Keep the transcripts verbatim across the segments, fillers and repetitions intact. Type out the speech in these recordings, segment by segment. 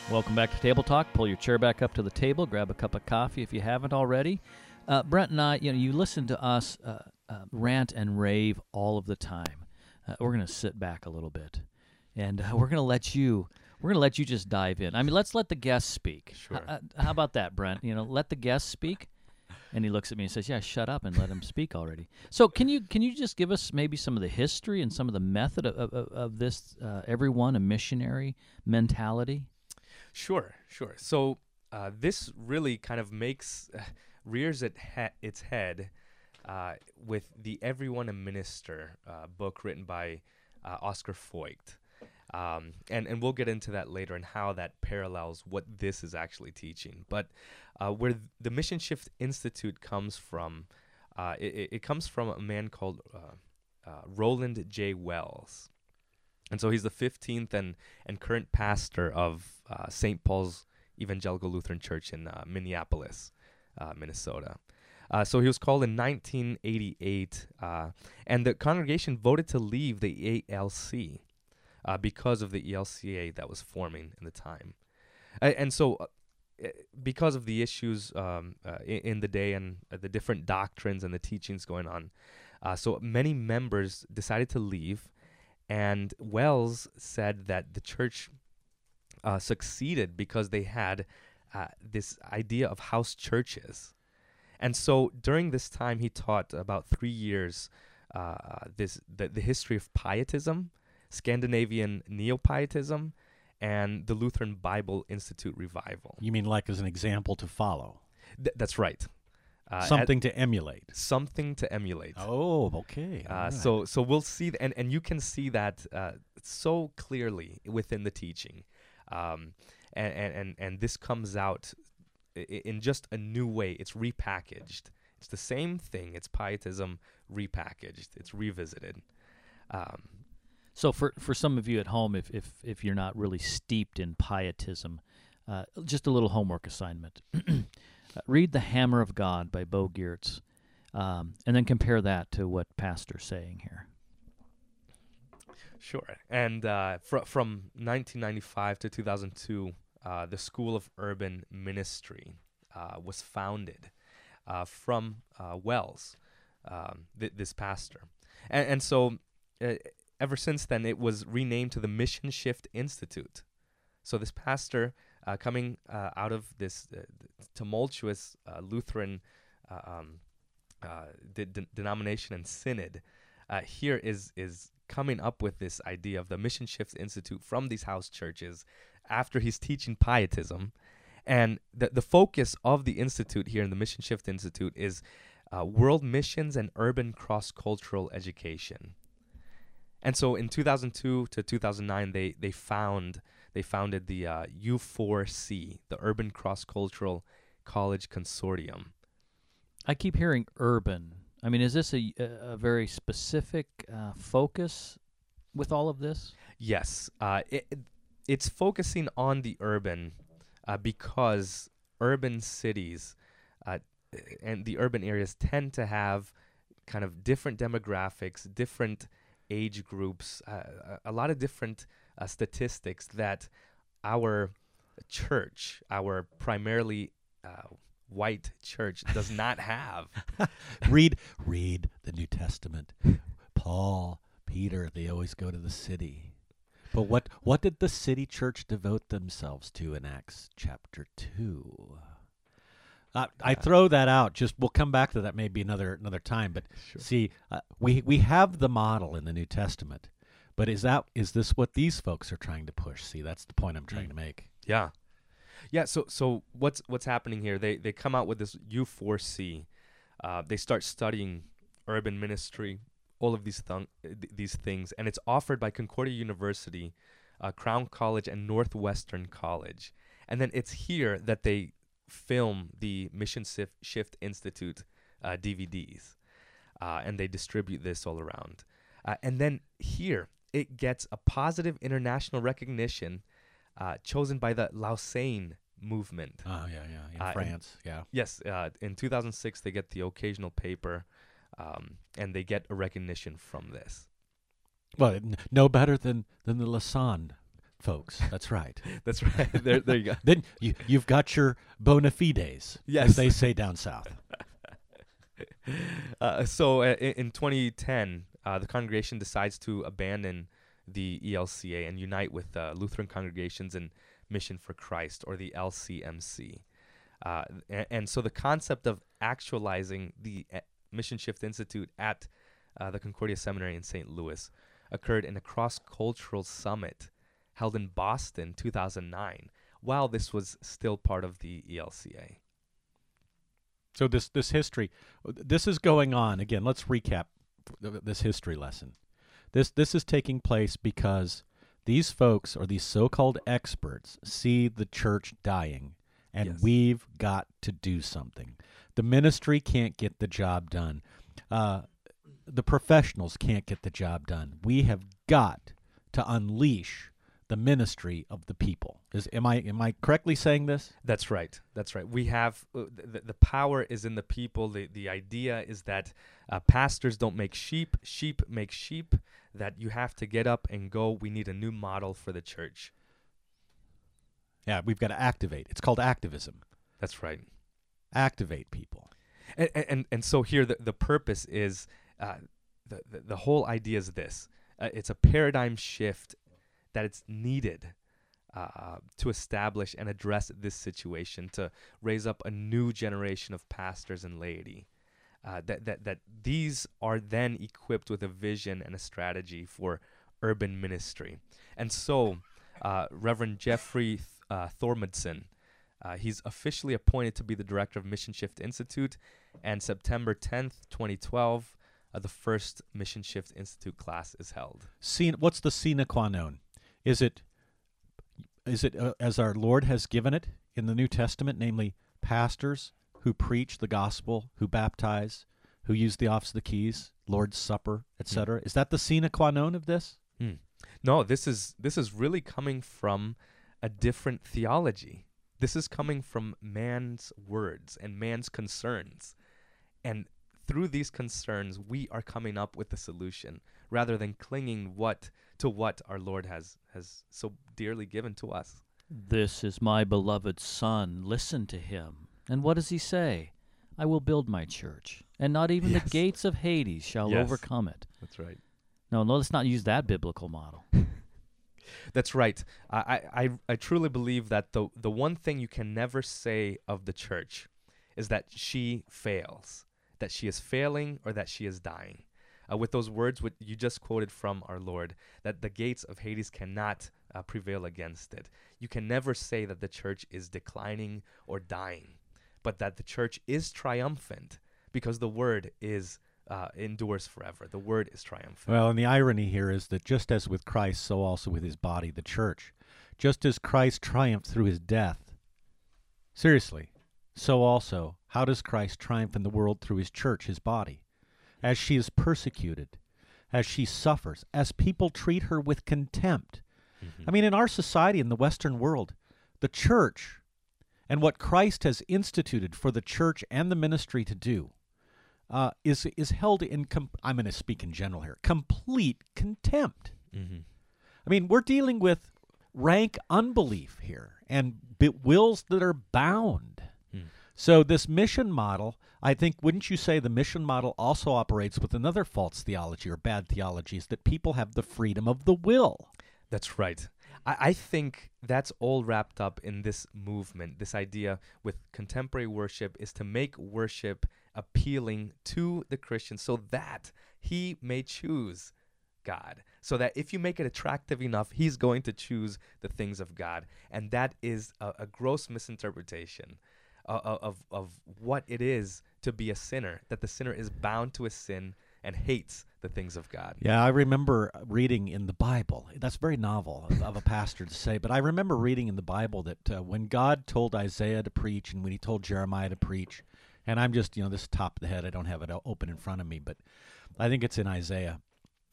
Welcome back to Table Talk. Pull your chair back up to the table. Grab a cup of coffee if you haven't already. Uh, Brent and I, you know, you listen to us uh, uh, rant and rave all of the time. Uh, we're going to sit back a little bit, and uh, we're going to let you. We're going to let you just dive in. I mean, let's let the guests speak. Sure. Uh, how about that, Brent? You know, let the guests speak. And he looks at me and says, "Yeah, shut up and let him speak already." So, can you can you just give us maybe some of the history and some of the method of of, of this uh, everyone a missionary mentality? Sure, sure. So uh, this really kind of makes uh, rears it he- its head uh, with the "Everyone a Minister" uh, book written by uh, Oscar Voigt, um, and and we'll get into that later and how that parallels what this is actually teaching. But uh, where th- the Mission Shift Institute comes from, uh, it, it comes from a man called uh, uh, Roland J. Wells. And so he's the fifteenth and, and current pastor of uh, Saint Paul's Evangelical Lutheran Church in uh, Minneapolis, uh, Minnesota. Uh, so he was called in nineteen eighty-eight, uh, and the congregation voted to leave the E L C uh, because of the E L C A that was forming in the time. Uh, and so uh, because of the issues um, uh, in, in the day and uh, the different doctrines and the teachings going on, uh, so many members decided to leave. And Wells said that the church uh, succeeded because they had uh, this idea of house churches. And so during this time, he taught about three years uh, this the, the history of Pietism, Scandinavian Neo-Pietism, and the Lutheran Bible Institute revival. You mean like as an example to follow? Th- that's right. Uh, Something to emulate. Something to emulate. Oh, okay. Uh, All right. So, so we'll see, th- and and you can see that uh, so clearly within the teaching, um, and, and and and this comes out I- in just a new way. It's repackaged. It's the same thing. It's Pietism repackaged. It's revisited. Um, So for, for some of you at home, if, if, if you're not really steeped in pietism, uh, just a little homework assignment. Uh, read The Hammer of God by Bo Geertz, um, and then compare that to what Pastor's saying here. Sure. And uh, fr- from nineteen ninety-five to two thousand two, uh, the School of Urban Ministry uh, was founded uh, from uh, Wells, um, th- this pastor. And, and so uh, ever since then, it was renamed to the Mission Shift Institute. So this pastor, uh, coming uh, out of this uh, tumultuous uh, Lutheran uh, um, uh, de- de- denomination and synod, uh, here is is coming up with this idea of the Mission Shift Institute from these house churches after he's teaching Pietism. And the, the focus of the institute here in the Mission Shift Institute is uh, world missions and urban cross-cultural education. And so in two thousand two to two thousand nine, they they found they founded the uh, U four C, the Urban Cross-Cultural College Consortium. I keep hearing urban. I mean, is this a, a very specific uh, focus with all of this? Yes, uh, it, it it's focusing on the urban uh, because urban cities uh, and the urban areas tend to have kind of different demographics, different age groups, uh, a, a lot of different uh, statistics that our church, our primarily uh, white church, does not have. read read the New Testament. Paul, Peter, they always go to the city. But what what did the city church devote themselves to in Acts chapter two? Uh, I throw that out. Just we'll come back to that maybe another another time. But Sure. see, uh, we we have the model in the New Testament, but is that is this what these folks are trying to push? See, that's the point I'm trying Mm. to make. Yeah, yeah. So so what's what's happening here? They they come out with this U four C. Uh, they start studying urban ministry, all of these thung- th- these things, and it's offered by Concordia University, uh, Crown College, and Northwestern College. And then it's here that they film the Mission Sif- Shift Institute uh, D V Ds, uh, and they distribute this all around. Uh, and then here it gets a positive international recognition, uh, chosen by the Lausanne movement. Oh yeah, yeah, in Uh, and- France, yeah. Yes, uh, in two thousand six they get the occasional paper, um, and they get a recognition from this. Well, n- no better than than the Lausanne folks. That's right. That's right. there, there you go. Then you, you've got your bona fides, Yes. as they say down south. Uh, so uh, in, in twenty ten, uh, the congregation decides to abandon the E L C A and unite with uh, Lutheran Congregations and Mission for Christ, or the L C M C. Uh, and, and so the concept of actualizing the uh, Mission Shift Institute at uh, the Concordia Seminary in Saint Louis occurred in a cross-cultural summit held in Boston two thousand nine, while this was still part of the E L C A. So this this history, this is going on. Again, let's recap th- this history lesson. This this is taking place because these folks, or these so-called experts, see the church dying, and Yes. we've got to do something. The ministry can't get the job done. Uh, the professionals can't get the job done. We have got to unleash the ministry of the people. Is am I am I correctly saying this? That's right. That's right. We have uh, the, the power is in the people. The the idea is that uh, pastors don't make sheep. Sheep make sheep. That you have to get up and go. We need a new model for the church. Yeah, we've got to activate. It's called activism. That's right. Activate people. And and, and so here the, the purpose is uh, the, the the whole idea is this. Uh, it's a paradigm shift that it's needed uh, to establish and address this situation, to raise up a new generation of pastors and laity. Uh, that, that that these are then equipped with a vision and a strategy for urban ministry. And so uh, Reverend Jeffrey Th- uh, Thormodson, uh, he's officially appointed to be the director of Mission Shift Institute, and September tenth, twenty twelve, uh, the first Mission Shift Institute class is held. Sine, what's the sine qua non? Is it is it uh, as our Lord has given it in the New Testament, namely pastors who preach the gospel, who baptize, who use the office of the keys, Lord's Supper, et cetera? Is that the sine qua non of this? Hmm. No, this is this is really coming from a different theology. This is coming from man's words and man's concerns. And through these concerns, we are coming up with a solution rather than clinging what to what our Lord has has so dearly given to us. This is my beloved Son. Listen to him. And what does he say? I will build my church, and not even Yes. the gates of Hades shall Yes. overcome it. That's right. No, no, let's not use that biblical model. That's right. I, I, I truly believe that the the one thing you can never say of the church is that she fails, that she is failing, or that she is dying. Uh, with those words what you just quoted from our Lord, that the gates of Hades cannot uh, prevail against it. You can never say that the church is declining or dying, but that the church is triumphant because the word is uh, endures forever. The word is triumphant. Well, and the irony here is that just as with Christ, so also with his body, the church. Just as Christ triumphed through his death, seriously, so also, how does Christ triumph in the world through his church, his body? As she is persecuted, as she suffers, as people treat her with contempt. Mhm. I mean, in our society, in the Western world, the church and what Christ has instituted for the church and the ministry to do uh, is is held in, com- I'm going to speak in general here, complete contempt. Mhm. I mean, we're dealing with rank unbelief here and b- wills that are bound. Hmm. So this mission model, I think, wouldn't you say the mission model also operates with another false theology or bad theology, is that people have the freedom of the will? That's right. I, I think that's all wrapped up in this movement. This idea with contemporary worship is to make worship appealing to the Christian so that he may choose God. So that if you make it attractive enough, he's going to choose the things of God. And that is a, a gross misinterpretation of, of, of what it is to be a sinner, that the sinner is bound to a sin and hates the things of God. Yeah, I remember reading in the Bible. That's very novel of, of a pastor to say, but I remember reading in the Bible that uh, when God told Isaiah to preach and when he told Jeremiah to preach, and I'm just, you know, this is top of the head, I don't have it open in front of me, but I think it's in Isaiah.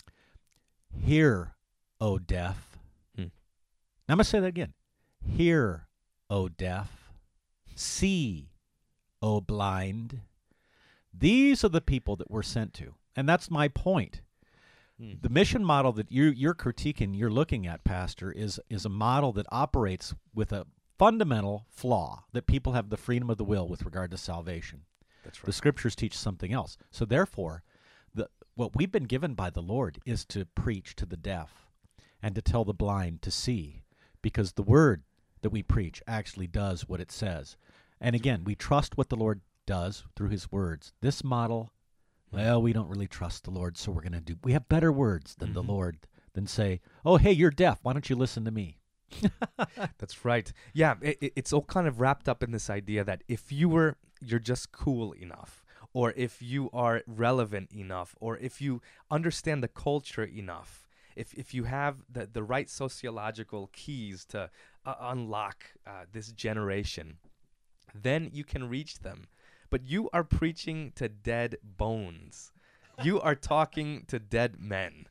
Hear, O deaf. Hmm. Now I'm going to say that again. Hear, O deaf. See, O blind. These are the people that we're sent to. And that's my point. Mm. The mission model that you, you're critiquing, you're looking at, Pastor, is is a model that operates with a fundamental flaw, that people have the freedom of the will with regard to salvation. That's right. The Scriptures teach something else. So therefore, the what we've been given by the Lord is to preach to the deaf and to tell the blind to see, because the Word that we preach actually does what it says. And again, we trust what the Lord does through His words. This model, well, we don't really trust the Lord, so we're going to do, we have better words than Mm-hmm. the Lord, than say, oh, hey, you're deaf, why don't you listen to me? That's right. Yeah, it, it- it's all kind of wrapped up in this idea that if you were, you're just cool enough, or if you are relevant enough, or if you understand the culture enough, if if you have the, the right sociological keys to uh, unlock uh, this generation, then you can reach them. But you are preaching to dead bones. You are talking to dead men.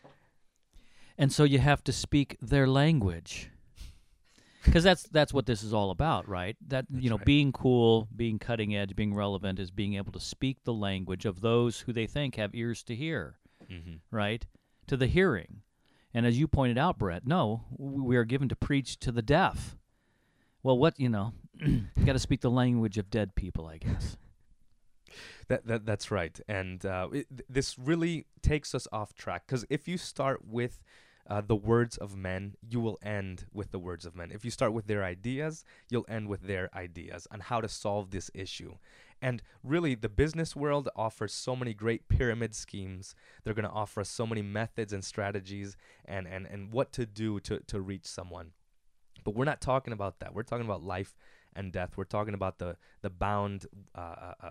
And so you have to speak their language. Because that's that's what this is all about, right? That you know, right. being cool, being cutting edge, being relevant is being able to speak the language of those who they think have ears to hear, Mm-hmm. right? To the hearing. And as you pointed out, Brett, no, w- we are given to preach to the deaf. Well, what, you know, you got to speak the language of dead people, I guess. That, that that's right, and uh, it, th- this really takes us off track, because if you start with uh, the words of men, you will end with the words of men. If you start with their ideas, you'll end with their ideas on how to solve this issue. And really, the business world offers so many great pyramid schemes. They're going to offer us so many methods and strategies, and and and what to do to to reach someone. But we're not talking about that. We're talking about life and death. We're talking about the the bound uh, uh, uh,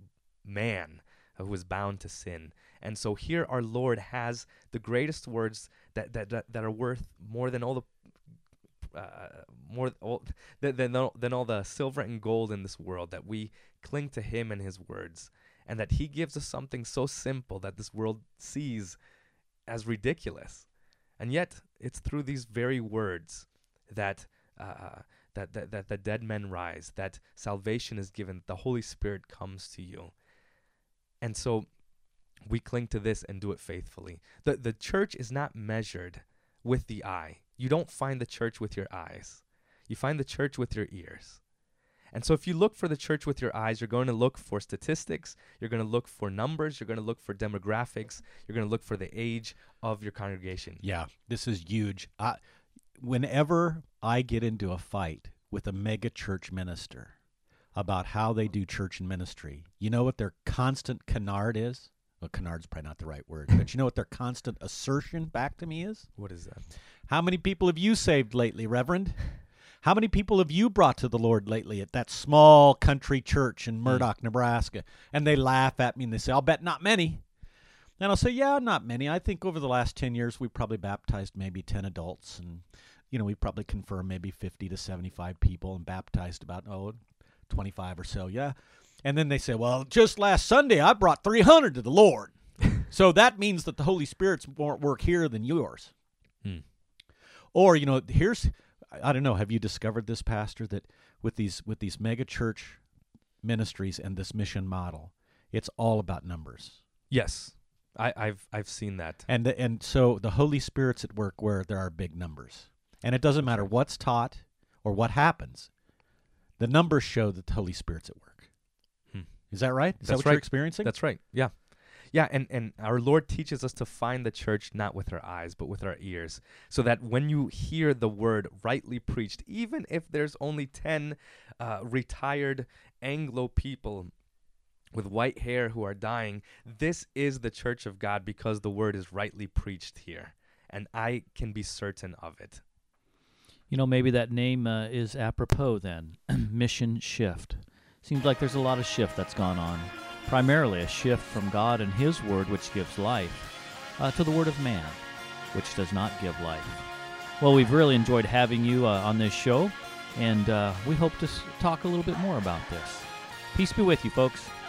man who is bound to sin. And so here our Lord has the greatest words that that that, that are worth more than all the uh, more all, than, than all, than all the silver and gold in this world, that we cling to Him and His words, and that He gives us something so simple that this world sees as ridiculous. And yet it's through these very words that uh, that, that that the dead men rise, that salvation is given, the Holy Spirit comes to you. And so we cling to this and do it faithfully. The the church is not measured with the eye. You don't find the church with your eyes. You find the church with your ears. And so if you look for the church with your eyes, you're going to look for statistics, you're going to look for numbers, you're going to look for demographics, you're going to look for the age of your congregation. Yeah, this is huge. I, whenever I get into a fight with a mega church minister about how they do church and ministry, you know what their constant canard is? Well, canard's probably not the right word, but you know what their constant assertion back to me is? What is that? How many people have you saved lately, Reverend? How many people have you brought to the Lord lately at that small country church in Murdoch, Nebraska? And they laugh at me and they say, I'll bet not many. And I'll say, yeah, not many. I think over the last ten years, we've probably baptized maybe ten adults. And, you know, we probably confirmed maybe fifty to seventy-five people and baptized about, oh, twenty-five or so, yeah. And then they say, well, just last Sunday, I brought three hundred to the Lord. So that means that the Holy Spirit's more at work here than yours. Hmm. Or, you know, here's, I don't know, have you discovered this, Pastor, that with these with these mega church ministries and this mission model, it's all about numbers. Yes, I, I've I've seen that. And the, and so the Holy Spirit's at work where there are big numbers. And it doesn't matter what's taught or what happens. The numbers show that the Holy Spirit's at work. Hmm. Is that right? Is that That's what right. you're experiencing? That's right. Yeah. Yeah, and, and our Lord teaches us to find the church not with our eyes, but with our ears, so that when you hear the word rightly preached, even if there's only ten uh, retired Anglo people with white hair who are dying, this is the church of God because the word is rightly preached here, and I can be certain of it. You know, maybe that name uh, is apropos then. Mission shift. Seems like there's a lot of shift that's gone on. Primarily a shift from God and His Word, which gives life, uh, to the Word of man, which does not give life. Well, we've really enjoyed having you uh, on this show, and uh, we hope to s- talk a little bit more about this. Peace be with you, folks.